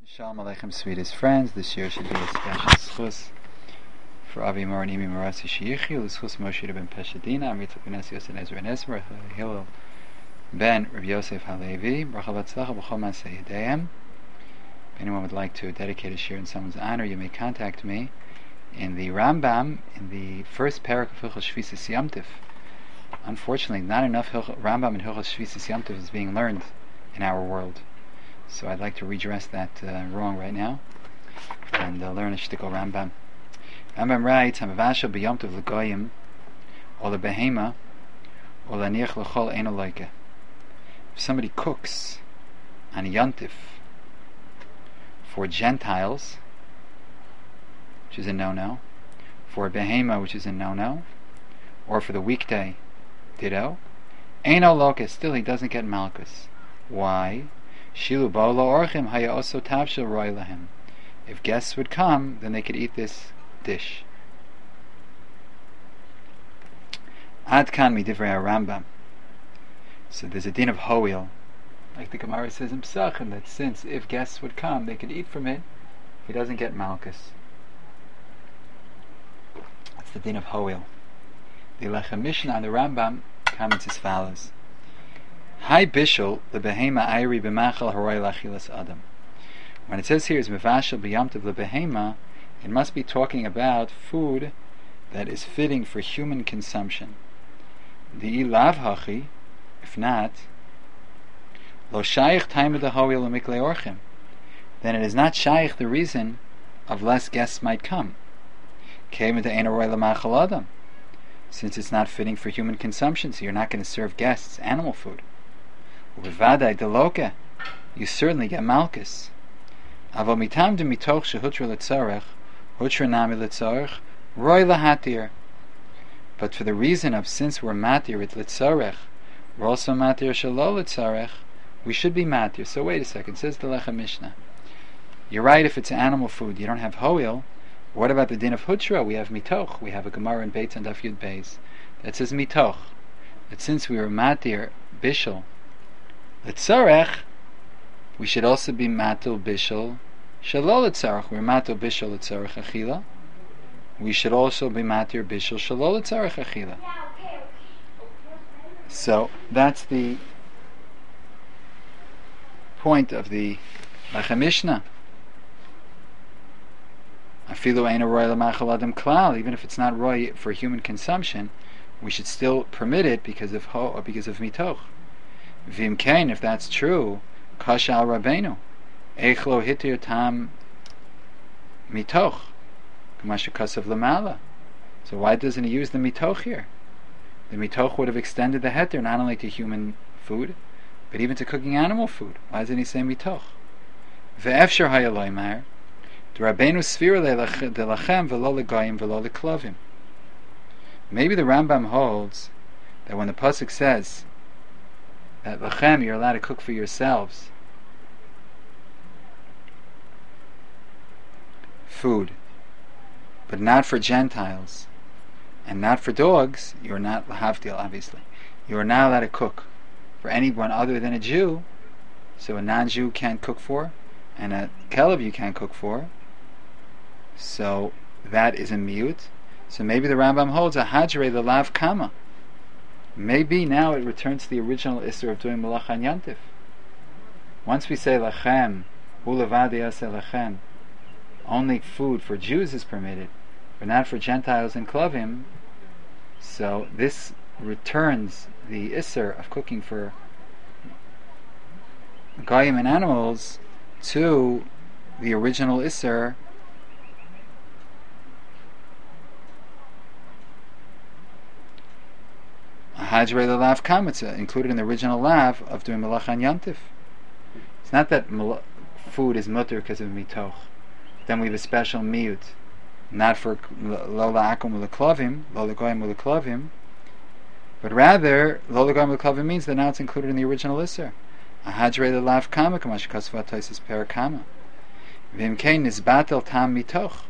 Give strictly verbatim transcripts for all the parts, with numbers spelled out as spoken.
Shalom Aleichem, sweetest friends. This year should be a special schus for Avi Mor and Imi Morasi Sheyichiu, schus Moshe ben Peshadina, Amrit Knesset Yosef Ezra and Esmer, Hillel ben Rabbi Yosef Halevi, Bracha Batzlacha B'chol Maaseh Yedeim. If anyone would like to dedicate a shir in someone's honor, you may contact me in the Rambam, in the first parak of Hilchos Shvisas Yom Tov. Unfortunately, not enough Hilch- Rambam and Hilchos Shvisas Yom Tov is being learned in our world. So I'd like to redress that uh, wrong right now and uh, learn a shtickle Rambam. Rambam writes, "Hamavashel b'yom tov l'goyim, or lebehema, or laniach l'chol ein aloike." If somebody cooks on Yom Tov for Gentiles, which is a no-no, for behema, which is a no-no, or for the weekday, ditto, ein aloke, still he doesn't get malchus. Why? Shilu ba'olo orchim haya oso tavshil roi lahem. If guests would come, then they could eat this dish. Ad kan midivrei Rambam. So there's a din of hoil, like the Gemara says in Pesachim, that since if guests would come, they could eat from it, he doesn't get malchus. That's the din of hoil. The Lechem Mishnah on the Rambam comments as follows. Hi bishul lebehema ayri b'machal haroy lachilas adam. When it says here is mevashel b'yom tov lebehema, it must be talking about food that is fitting for human consumption. The ilav hachi, if not, lo shayich taima dehoil lemikle orchim, then it is not shayich the reason of less guests might come. Kema de'ein haroy lemachal adam, since it's not fitting for human consumption, so you're not going to serve guests animal food. Uvadai deloke, you certainly get malchus. Avo mitam de mitoch shehutra letzorech, hutra nami letzorech, roy lahatir. But for the reason of since we're matir at letzorech, we're also matir shelo letzorech, we should be matir. So wait a second, says the Lechem Mishnah. You're right if it's animal food, you don't have hoil. What about the din of hutra? We have mitoch. We have a Gemara in Beitz and Daf Yud Beis that says mitoch. That since we were matir bishul L'tzorech, we should also be matul bishul shelo l'tzorech. We're matul bishul l'tzorech achila. We should also be matir bishul shelo l'tzorech achila. So that's the point of the Lechem Mishnah. Afilu ein roy l'machal adam klal. Even if it's not roy for human consumption, we should still permit it because of ho or because of mitoch. Vim kain, if that's true, kasha al rabbeinu, eichlo hitir tam mitoch, kamasha kasav lamala. So why doesn't he use the mitoch here? The mitoch would have extended the heter not only to human food, but even to cooking animal food. Why doesn't he say mitoch? Ve'efshar hayaloymar, the rabbeinu sfira delachem velo legoyim velo leklovim. Maybe the Rambam holds that when the pasuk says that lachem, you're allowed to cook for yourselves food, but not for Gentiles and not for dogs, you're not lahavdil, obviously. You are not allowed to cook for anyone other than a Jew, so a non-Jew can't cook for, and a kelev you can't cook for, so that is a miyut. So maybe the Rambam holds a hajre the lav kama. Maybe now it returns to the original Isser of doing Malacha and Yantif. Once we say Lachem, Ulavadi Yaseh Lachem, only food for Jews is permitted, but not for Gentiles and Klavim, so this returns the Isser of cooking for Goyim and animals to the original Isser Hajre the lav kamitza, included in the original lav of doing Malacha and Yantif. It's not that mal- food is mutter because of mitoch. Then we have a special miyut, not for lo la'akum u'leklavim, lo legoyim u'leklavim, but rather lo legoyim u'leklavim means that now it's included in the original isser. Hajre the lav kama kamash kasva toises perakama. Vimkein nizbatel tam mitoch.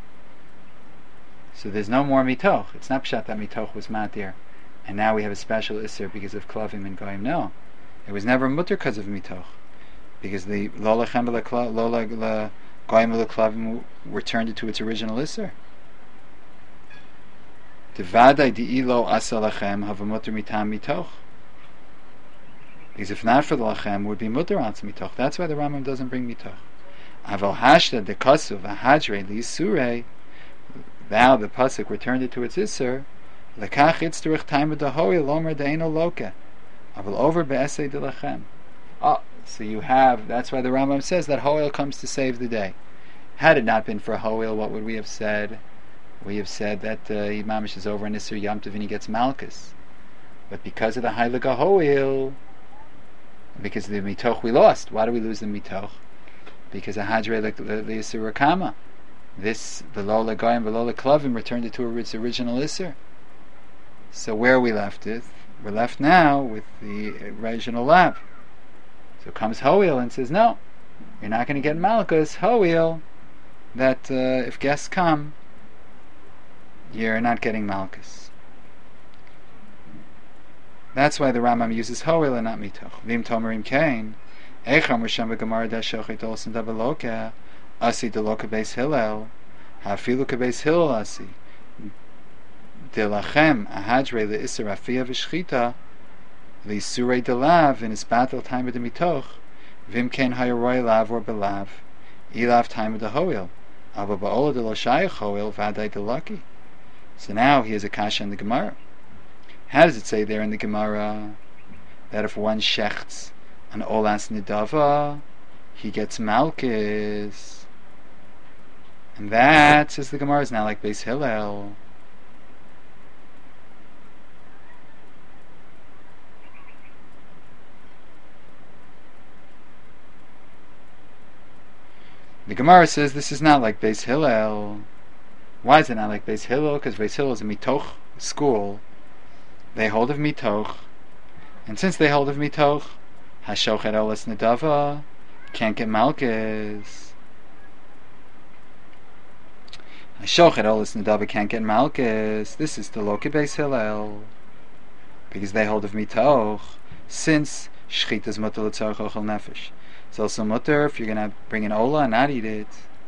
So there's no more mitoch. It's not pshat that mitoch was matir, and now we have a special isser because of klavim and goyim. No, it was never mutter because of mitoch. because the lo lechem lo goyim leklavim returned it to its original isser. Devadai di'ilo asa lachem have a mutter mitam mitoch. Because if not for the lachem, would be mutter on mitoch. That's why the Rambam doesn't bring mitoch. Aval hashda de kasuv ahadre lisurei. Thou, the pasuk, returned it to its isser. Lekach itzterich time of the hoy lomer deino loke. Aval over be'esei de lachem. Oh, so you have. That's why the Rambam says that hoil comes to save the day. Had it not been for hoil, what would we have said? We have said that uh, Imamish is over in Isser Yom Tov and he gets Malchus. But because of the Heilig HaHoil, because of the Mitoch we lost. Why do we lose the Mitoch? Because the Hadre the Isser Rakama. This, the Lola Goyim, the Lola Klavim returned it to its original Isser. So where are we left it? We're left now with the original lab. So comes Hoil and says, no, you're not going to get Malchus. Hoil, that uh, if guests come, you're not getting Malchus. That's why the Rambam uses Hoil and not Mitoch. Vim Tomerim Kain, Echam Risham V'Gemara Dashochet Olsen Davaloka, Asi Deloka Beis Hillel, Hafilu Beis Hillel Asi, Delachem Ahadre Le'Isser Afiyah V'Shchita, Le'Surei Delav in his battle time of the Mitoch, Vim Kain Hayaroy Lav or Belav, Ilav time of the Hoil, Ava Ba'ola Delo Shayach Hoil Vadai Delaki. So now he has a kasha in the Gemara. How does it say there in the Gemara that if one shechts an olas nidava, he gets malchus? And that, says the Gemara, is now like Beis Hillel. The Gemara says this is not like Beis Hillel. Why is it not like Beis Hillel? Because Beis Hillel is a mitoch school. They hold of mitoch, and since they hold of mitoch, hashochet olas nedava can't get malchus. Hashochet olas nedava can't get malchus. This is the loke Beis Hillel, because they hold of mitoch. Since shchita is mutter l'tzarech ochel nefesh, it's also mutter if you're going to bring an ola and not eat it.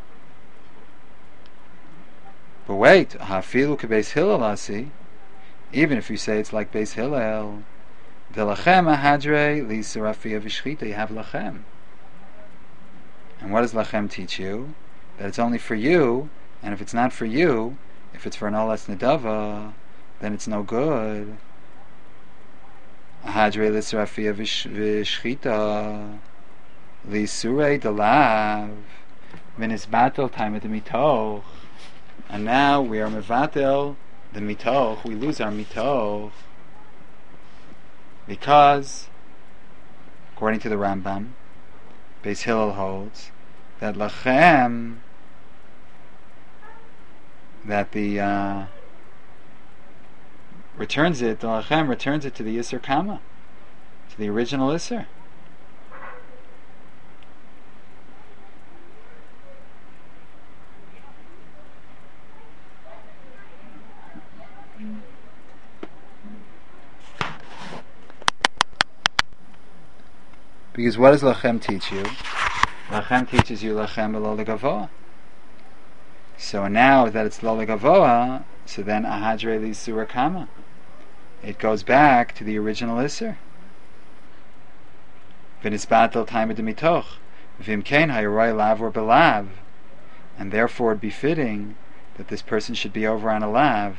But wait, hafilu kebeis Hillel asi, even if you say it's like Beis Hillel, the lachem ahadre li'sarafiyah v'shchita, you have lachem. And what does lachem teach you? That it's only for you, and if it's not for you, if it's for an olas nedava, then it's no good. Ahadre li'sarafiyah v'shchita li'surei delav v'nis battle time at the mitoch. And now we are mevatel the mitoch. We lose our mitoch because, according to the Rambam, Beis Hillel holds that lachem, that the uh, returns it. The lachem returns it to the Yisr Kama, to the original Yisr. Because what does lachem teach you? Lachem teaches you lachem lo legavoa. So now that it's lo legavoa, so then ahadre li'sura kama, it goes back to the original isser. V'nisbatel time of the mitoch, v'im kein hayroi lav or belav, and therefore it'd be fitting that this person should be over on a lav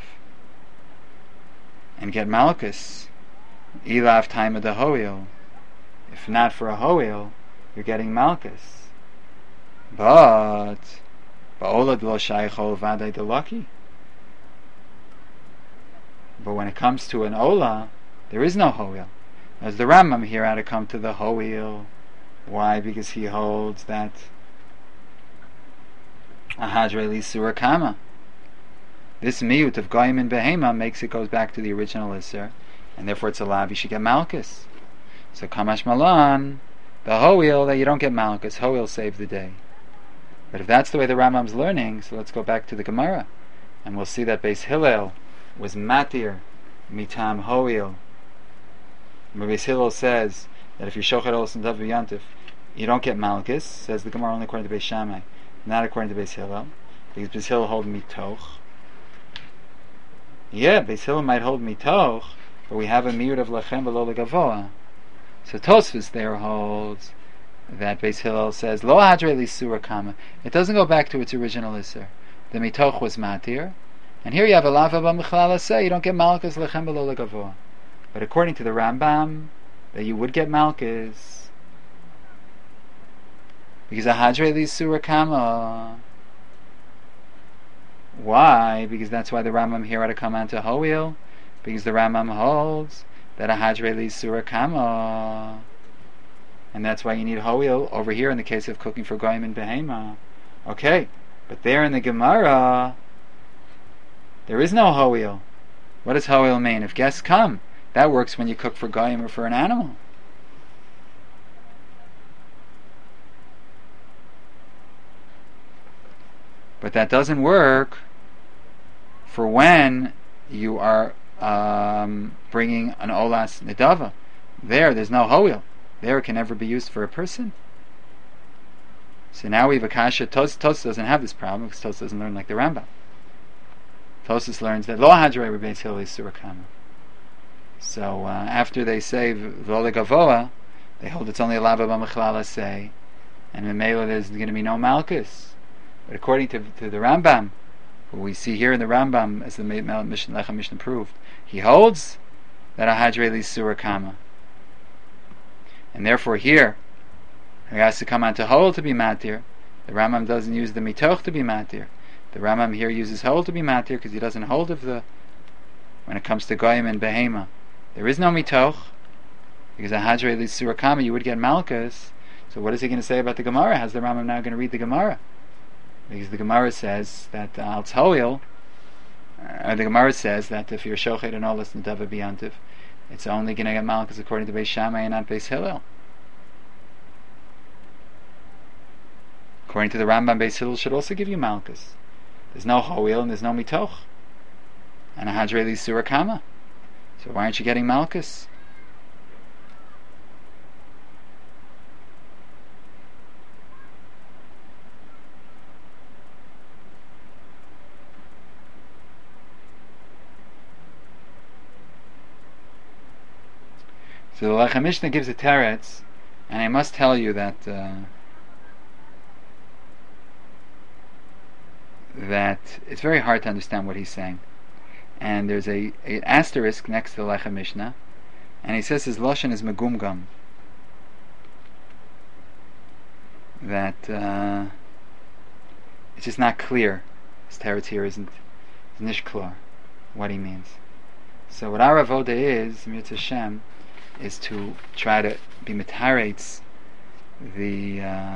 and get malchus, ilav time of the hoil. If not for a hoil, you're getting malchus. But ba'olad lo shaychol vadai delaki. But when it comes to an ola, there is no hoil. As the Rambam here had to come to the hoil. Why? Because he holds that ahadre li'sura kama. This miyut of goyim and behema makes it goes back to the original isser, and therefore it's a lav. You should get malchus. So Kamash Malan, the Hoil, that you don't get Malchus, Hoil save the day. But if that's the way the Rambam's learning, so let's go back to the Gemara, and we'll see that Beis Hillel was Matir, Mitam Hoil. Beis Hillel says that if you Shochet Olas and Dav Yantif, you don't get Malkus, says the Gemara, only according to Beis Shammai, not according to Beis Hillel, because Beis Hillel hold mitoch. Yeah, Beis Hillel might hold mitoch, but we have a miut of lechem v'lo legavoa. So Tosfos there holds that Beis Hillel says lo hadre lisura kama. It doesn't go back to its original iser. The mitoch was matir, and here you have a lava b'michlala say you don't get malchus lechem v'lo legavoa. But according to the Rambam, that you would get malchus because a hadre lisura kama. Why? Because that's why the Rambam here had to come on to Hoil, because the Rambam holds that a hadre lisura kama, and that's why you need Hoil over here in the case of cooking for goyim and behema. Okay, but there in the Gemara, there is no Hoil. What does Hoil mean? If guests come, that works when you cook for goyim or for an animal. But that doesn't work for when you are um, bringing an olas nedava. There, there's no hoil. There, it can never be used for a person. So now we have a kasha. Tos, Tos doesn't have this problem because Tos doesn't learn like the Rambam. Tosus learns that lo hadrei rebeis hillel isura kama. So uh, after they say v'lo legavoa, they hold it's only a lava b'mechlala say, and in Mela there's going to be no malchus. But according to, to the Rambam, what we see here in the Rambam, as the Mishnah Lechem Mishnah proved, he holds that a hadrei lisura kama, and therefore here he has to come on to hold to be matir. The Rambam doesn't use the mitoch to be matir. The Rambam here uses hold to be matir because he doesn't hold of the when it comes to goyim and behema. There is no mitoch because a hadrei lisura kama you would get malchus. So what is he going to say about the Gemara? How's the Rambam now going to read the Gemara? Because the Gemara says that al tzoil, uh, the Gemara says that if you're shochet and olas nedava biyantiv, it's only going to get malchus according to Beis Shammai and not Beis Hillel. According to the Rambam, Beis Hillel should also give you malchus. There's no hoil and there's no mitoch, and a hadrei lisura kama. So why aren't you getting malchus? So the Lechem Mishnah gives a teretz, and I must tell you that uh, that it's very hard to understand what he's saying. And there's a an asterisk next to the Lechem Mishnah, and he says his lashon is megumgam. That uh, it's just not clear. His teretz here isn't nishklor what he means. So what our avoda is, Mitzvah Hashem, is to try to be mitaretz the uh,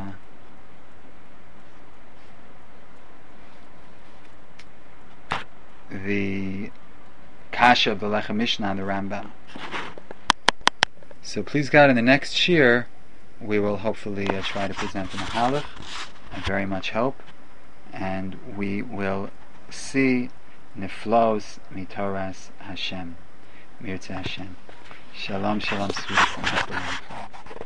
the kasha of the Lechem Mishnah and the Rambam. So please God, in the next shir we will hopefully uh, try to present the Mahalach. I very much hope, and we will see niflos mitoras Hashem, mirza Hashem. Shalom, shalom, sweet and happy life.